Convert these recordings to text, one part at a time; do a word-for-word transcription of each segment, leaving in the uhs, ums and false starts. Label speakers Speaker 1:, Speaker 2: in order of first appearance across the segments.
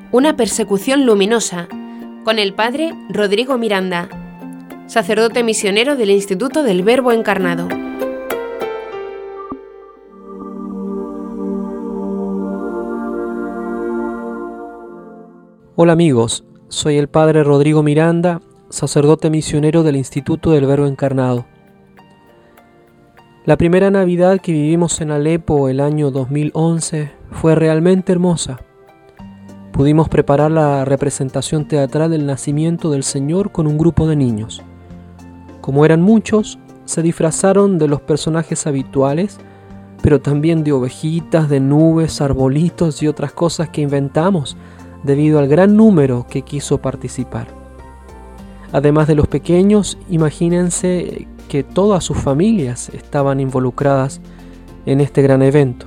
Speaker 1: Una persecución luminosa, con el padre Rodrigo Miranda, sacerdote misionero del Instituto del Verbo Encarnado.
Speaker 2: Hola amigos, soy el padre Rodrigo Miranda, sacerdote misionero del Instituto del Verbo Encarnado. La primera Navidad que vivimos en Alepo el año dos mil once fue realmente hermosa. Pudimos preparar la representación teatral del nacimiento del Señor con un grupo de niños. Como eran muchos, se disfrazaron de los personajes habituales, pero también de ovejitas, de nubes, arbolitos y otras cosas que inventamos debido al gran número que quiso participar. Además de los pequeños, imagínense que todas sus familias estaban involucradas en este gran evento.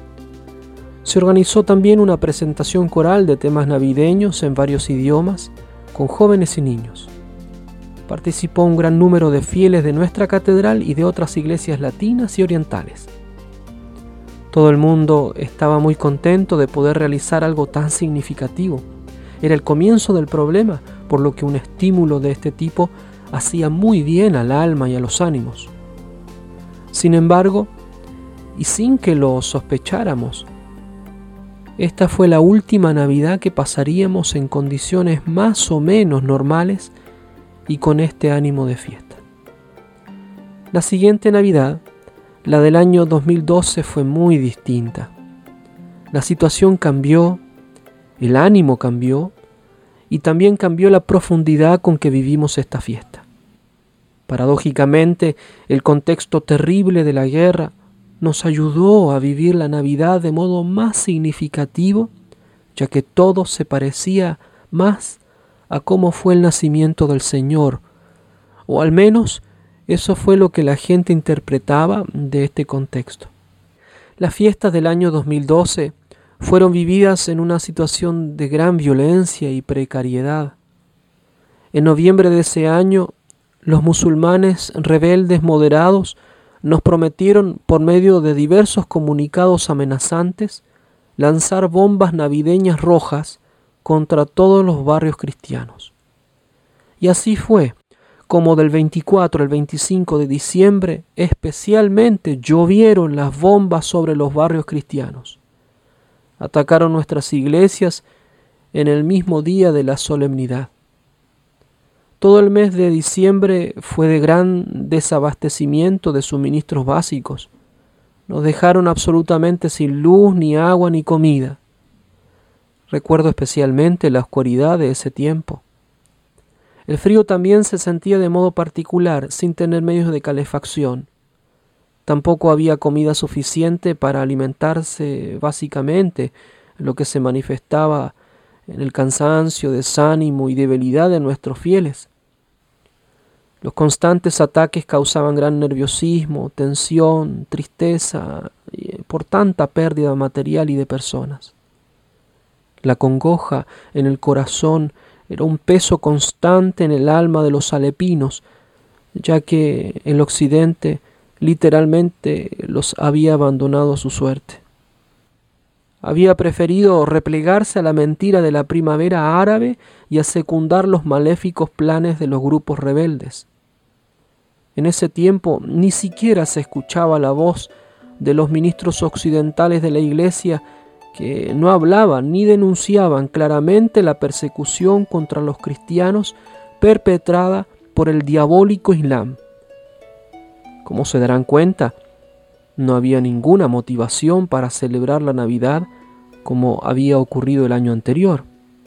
Speaker 2: Se organizó también una presentación coral de temas navideños en varios idiomas, con jóvenes y niños. Participó un gran número de fieles de nuestra catedral y de otras iglesias latinas y orientales. Todo el mundo estaba muy contento de poder realizar algo tan significativo. Era el comienzo del problema, por lo que un estímulo de este tipo hacía muy bien al alma y a los ánimos. Sin embargo, y sin que lo sospecháramos, esta fue la última Navidad que pasaríamos en condiciones más o menos normales y con este ánimo de fiesta. La siguiente Navidad, la del año dos mil doce, fue muy distinta. La situación cambió, el ánimo cambió y también cambió la profundidad con que vivimos esta fiesta. Paradójicamente, el contexto terrible de la guerra nos ayudó a vivir la Navidad de modo más significativo, ya que todo se parecía más a cómo fue el nacimiento del Señor, o al menos eso fue lo que la gente interpretaba de este contexto. Las fiestas del año dos mil doce fueron vividas en una situación de gran violencia y precariedad. En noviembre de ese año, los musulmanes rebeldes moderados nos prometieron, por medio de diversos comunicados amenazantes, lanzar bombas navideñas rojas contra todos los barrios cristianos. Y así fue, como del veinticuatro al veinticinco de diciembre, especialmente llovieron las bombas sobre los barrios cristianos. Atacaron nuestras iglesias en el mismo día de la solemnidad. Todo el mes de diciembre fue de gran desabastecimiento de suministros básicos. Nos dejaron absolutamente sin luz, ni agua, ni comida. Recuerdo especialmente la oscuridad de ese tiempo. El frío también se sentía de modo particular, sin tener medios de calefacción. Tampoco había comida suficiente para alimentarse básicamente, lo que se manifestaba en el cansancio, desánimo y debilidad de nuestros fieles. Los constantes ataques causaban gran nerviosismo, tensión, tristeza, por tanta pérdida material y de personas. La congoja en el corazón era un peso constante en el alma de los alepinos, ya que el occidente literalmente los había abandonado a su suerte. Había preferido replegarse a la mentira de la primavera árabe y a secundar los maléficos planes de los grupos rebeldes. En ese tiempo ni siquiera se escuchaba la voz de los ministros occidentales de la Iglesia, que no hablaban ni denunciaban claramente la persecución contra los cristianos perpetrada por el diabólico Islam. Como se darán cuenta, no había ninguna motivación para celebrar la Navidad como había ocurrido el año anterior.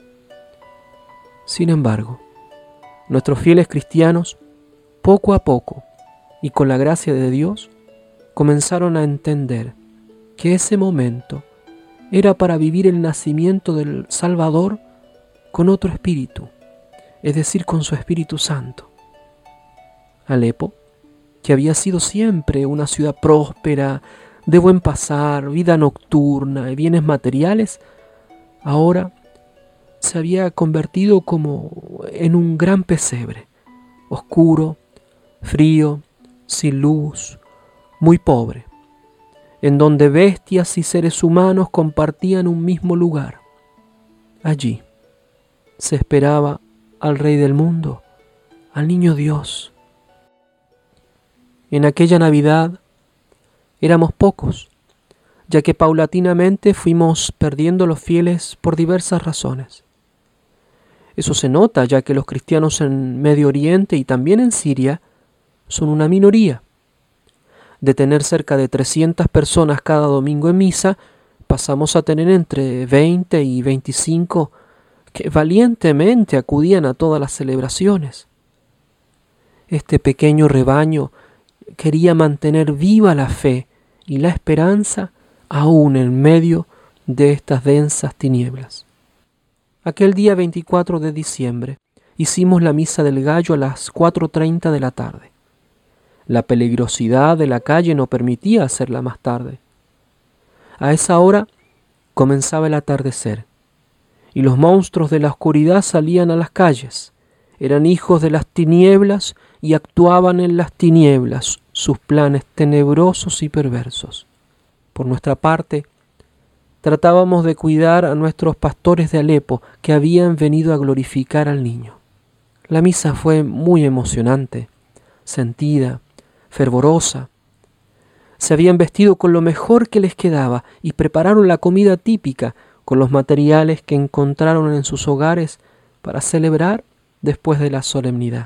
Speaker 2: Sin embargo, nuestros fieles cristianos, poco a poco y con la gracia de Dios, comenzaron a entender que ese momento era para vivir el nacimiento del Salvador con otro espíritu, es decir, con su Espíritu Santo. Alepo, que había sido siempre una ciudad próspera, de buen pasar, vida nocturna y bienes materiales, ahora se había convertido como en un gran pesebre, oscuro, frío, sin luz, muy pobre, en donde bestias y seres humanos compartían un mismo lugar. Allí se esperaba al Rey del mundo, al Niño Dios. En aquella Navidad éramos pocos, ya que paulatinamente fuimos perdiendo los fieles por diversas razones. Eso se nota, ya que los cristianos en Medio Oriente y también en Siria son una minoría. De tener cerca de trescientas personas cada domingo en misa, pasamos a tener entre veinte y veinticinco que valientemente acudían a todas las celebraciones. Este pequeño rebaño quería mantener viva la fe y la esperanza aún en medio de estas densas tinieblas. Aquel día veinticuatro de diciembre hicimos la misa del gallo a las cuatro treinta de la tarde. La peligrosidad de la calle no permitía hacerla más tarde. A esa hora comenzaba el atardecer, y los monstruos de la oscuridad salían a las calles. Eran hijos de las tinieblas y actuaban en las tinieblas sus planes tenebrosos y perversos. Por nuestra parte, tratábamos de cuidar a nuestros pastores de Alepo que habían venido a glorificar al niño. La misa fue muy emocionante, sentida, fervorosa. Se habían vestido con lo mejor que les quedaba y prepararon la comida típica con los materiales que encontraron en sus hogares para celebrar después de la solemnidad.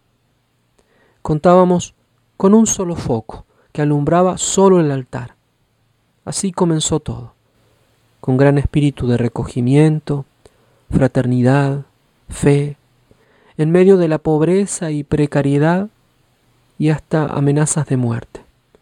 Speaker 2: Contábamos con un solo foco que alumbraba solo el altar. Así comenzó todo, con gran espíritu de recogimiento, fraternidad, fe, en medio de la pobreza y precariedad y hasta amenazas de muerte.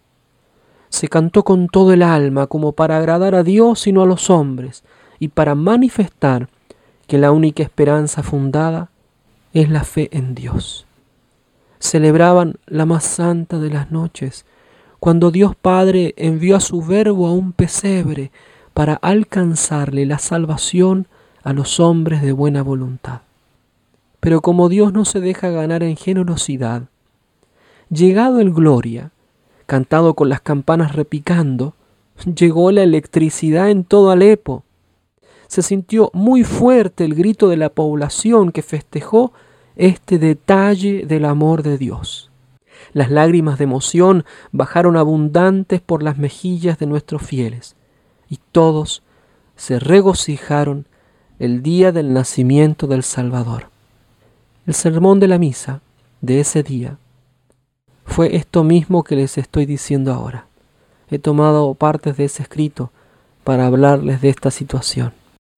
Speaker 2: Se cantó con todo el alma como para agradar a Dios y no a los hombres, y para manifestar que la única esperanza fundada es la fe en Dios. Celebraban la más santa de las noches, cuando Dios Padre envió a su Verbo a un pesebre para alcanzarle la salvación a los hombres de buena voluntad. Pero como Dios no se deja ganar en generosidad, llegado el Gloria, cantado con las campanas repicando, llegó la electricidad en todo Alepo. Se sintió muy fuerte el grito de la población que festejó este detalle del amor de Dios. Las lágrimas de emoción bajaron abundantes por las mejillas de nuestros fieles, y todos se regocijaron el día del nacimiento del Salvador. El sermón de la misa de ese día fue esto mismo que les estoy diciendo ahora. He tomado partes de ese escrito para hablarles de esta situación.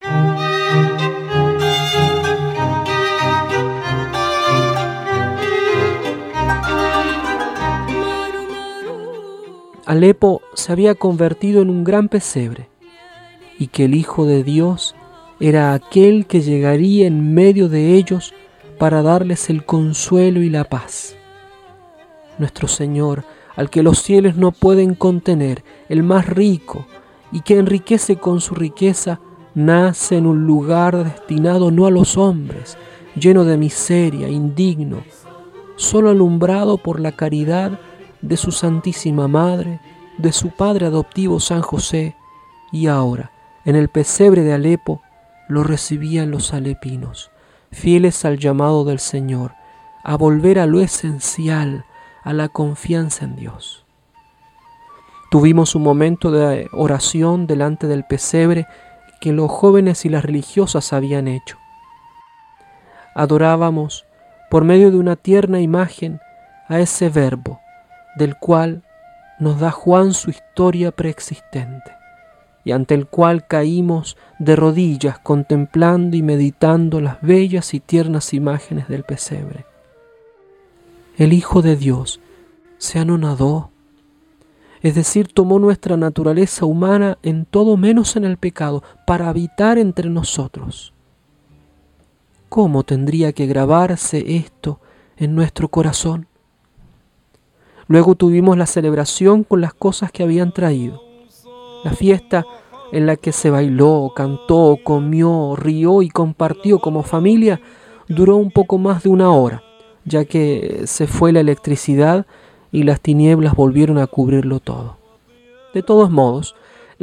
Speaker 2: Alepo se había convertido en un gran pesebre, y que el Hijo de Dios era aquel que llegaría en medio de ellos para darles el consuelo y la paz. Nuestro Señor, al que los cielos no pueden contener, el más rico, y que enriquece con su riqueza, nace en un lugar destinado no a los hombres, lleno de miseria, indigno, solo alumbrado por la caridad de su Santísima Madre, de su Padre adoptivo San José, y ahora, en el pesebre de Alepo, lo recibían los alepinos, fieles al llamado del Señor, a volver a lo esencial, a la confianza en Dios. Tuvimos un momento de oración delante del pesebre que los jóvenes y las religiosas habían hecho. Adorábamos, por medio de una tierna imagen, a ese Verbo, del cual nos da Juan su historia preexistente, y ante el cual caímos de rodillas contemplando y meditando las bellas y tiernas imágenes del pesebre. El Hijo de Dios se anonadó, es decir, tomó nuestra naturaleza humana en todo menos en el pecado, para habitar entre nosotros. ¿Cómo tendría que grabarse esto en nuestro corazón? Luego tuvimos la celebración con las cosas que habían traído. La fiesta en la que se bailó, cantó, comió, rió y compartió como familia duró un poco más de una hora, ya que se fue la electricidad y las tinieblas volvieron a cubrirlo todo. De todos modos,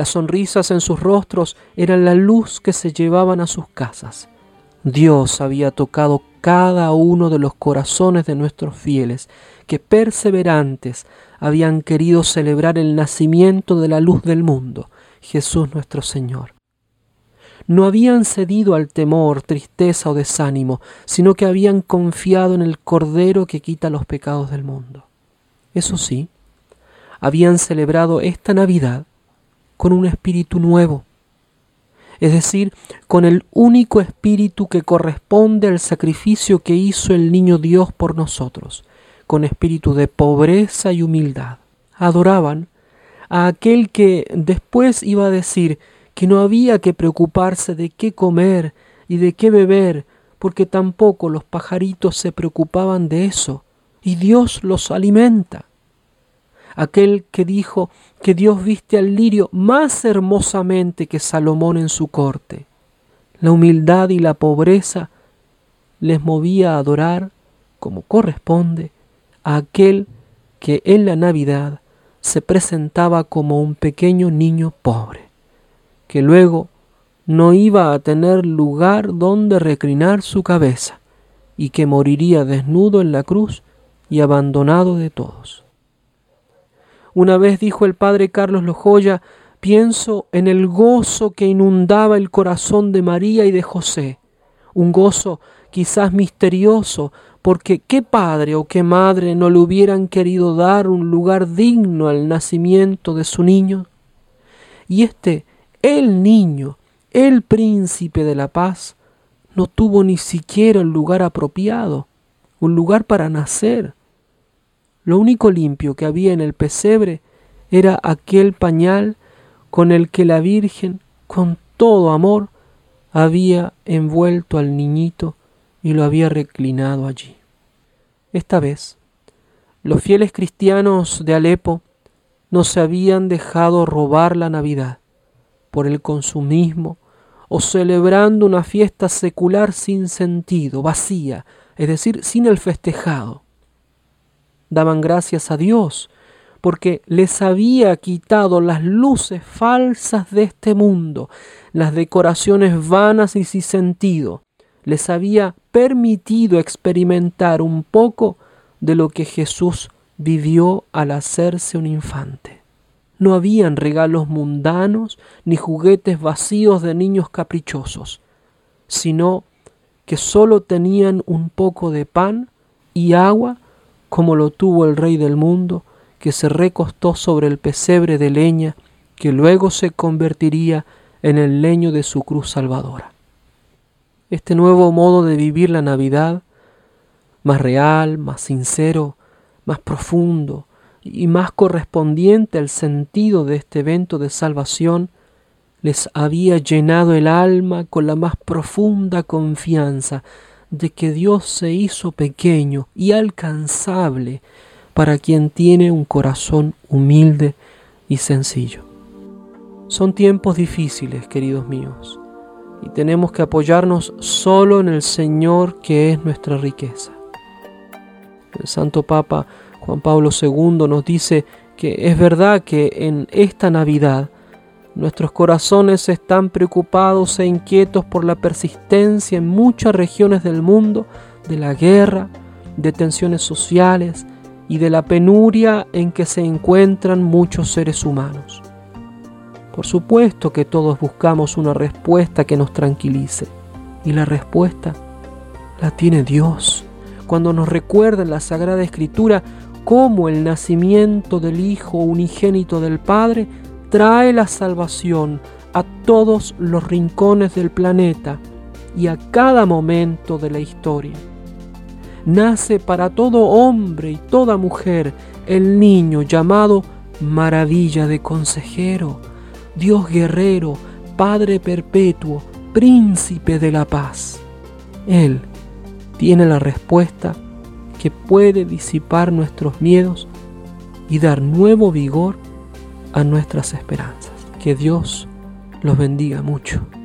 Speaker 2: Las sonrisas en sus rostros eran la luz que se llevaban a sus casas. Dios había tocado cada uno de los corazones de nuestros fieles, que perseverantes habían querido celebrar el nacimiento de la luz del mundo, Jesús nuestro Señor. No habían cedido al temor, tristeza o desánimo, sino que habían confiado en el Cordero que quita los pecados del mundo. Eso sí, habían celebrado esta Navidad con un espíritu nuevo, es decir, con el único espíritu que corresponde al sacrificio que hizo el niño Dios por nosotros, con espíritu de pobreza y humildad. Adoraban a aquel que después iba a decir que no había que preocuparse de qué comer y de qué beber, porque tampoco los pajaritos se preocupaban de eso, y Dios los alimenta. Aquel que dijo que Dios viste al lirio más hermosamente que Salomón en su corte. La humildad y la pobreza les movía a adorar, como corresponde, a aquel que en la Navidad se presentaba como un pequeño niño pobre, que luego no iba a tener lugar donde reclinar su cabeza y que moriría desnudo en la cruz y abandonado de todos. Una vez dijo el padre Carlos Lojoya: pienso en el gozo que inundaba el corazón de María y de José, un gozo quizás misterioso, porque qué padre o qué madre no le hubieran querido dar un lugar digno al nacimiento de su niño. Y este, el niño, el príncipe de la paz, no tuvo ni siquiera un lugar apropiado, un lugar para nacer. Lo único limpio que había en el pesebre era aquel pañal con el que la Virgen, con todo amor, había envuelto al niñito y lo había reclinado allí. Esta vez, los fieles cristianos de Alepo no se habían dejado robar la Navidad por el consumismo o celebrando una fiesta secular sin sentido, vacía, es decir, sin el festejado. Daban gracias a Dios porque les había quitado las luces falsas de este mundo, las decoraciones vanas y sin sentido. Les había permitido experimentar un poco de lo que Jesús vivió al hacerse un infante. No habían regalos mundanos ni juguetes vacíos de niños caprichosos, sino que solo tenían un poco de pan y agua, como lo tuvo el Rey del mundo, que se recostó sobre el pesebre de leña, que luego se convertiría en el leño de su cruz salvadora. Este nuevo modo de vivir la Navidad, más real, más sincero, más profundo y más correspondiente al sentido de este evento de salvación, les había llenado el alma con la más profunda confianza de que Dios se hizo pequeño y alcanzable para quien tiene un corazón humilde y sencillo. Son tiempos difíciles, queridos míos, y tenemos que apoyarnos solo en el Señor, que es nuestra riqueza. El Santo Papa Juan Pablo segundo nos dice que es verdad que en esta Navidad nuestros corazones están preocupados e inquietos por la persistencia en muchas regiones del mundo de la guerra, de tensiones sociales y de la penuria en que se encuentran muchos seres humanos. Por supuesto que todos buscamos una respuesta que nos tranquilice, y la respuesta la tiene Dios, cuando nos recuerda en la Sagrada Escritura cómo el nacimiento del Hijo unigénito del Padre trae la salvación a todos los rincones del planeta y a cada momento de la historia. Nace para todo hombre y toda mujer el niño llamado Maravilla de Consejero, Dios guerrero, Padre perpetuo, Príncipe de la paz. Él tiene la respuesta que puede disipar nuestros miedos y dar nuevo vigor a nuestras esperanzas. Que Dios los bendiga mucho.